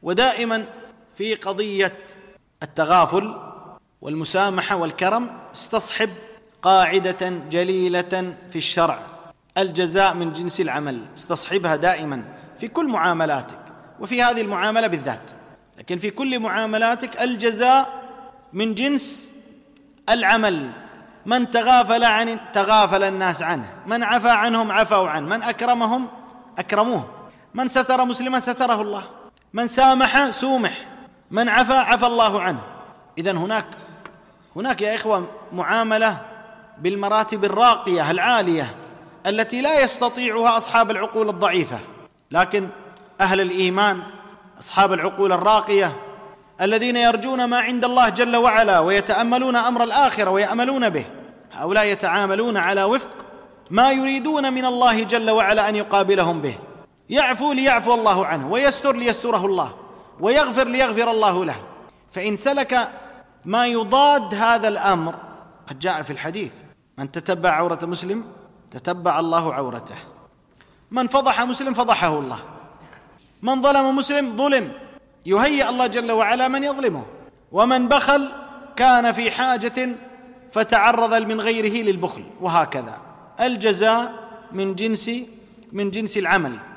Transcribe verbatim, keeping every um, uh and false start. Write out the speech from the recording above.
ودائما في قضية التغافل والمسامحة والكرم استصحب قاعدة جليلة في الشرع: الجزاء من جنس العمل. استصحبها دائما في كل معاملاتك، وفي هذه المعاملة بالذات، لكن في كل معاملاتك الجزاء من جنس العمل. من تغافل عن تغافل الناس عنه، من عفى عنهم عفوا عنه، من أكرمهم أكرموه، من ستر مسلما ستره الله، من سامح سومح، من عفى عفى الله عنه. إذن هناك هناك يا إخوة معاملة بالمراتب الراقية العالية التي لا يستطيعها أصحاب العقول الضعيفة، لكن أهل الإيمان أصحاب العقول الراقية الذين يرجون ما عند الله جل وعلا ويتأملون أمر الآخرة ويأملون به، هؤلاء يتعاملون على وفق ما يريدون من الله جل وعلا أن يقابلهم به. يعفو ليعفو الله عنه، ويستر ليستره الله، ويغفر ليغفر الله له. فإن سلك ما يضاد هذا الأمر، قد جاء في الحديث: من تتبع عورة مسلم تتبع الله عورته، من فضح مسلم فضحه الله، من ظلم مسلم ظلم، يهيئ الله جل وعلا من يظلمه، ومن بخل كان في حاجة فتعرض من غيره للبخل، وهكذا. الجزاء من جنس من جنس العمل.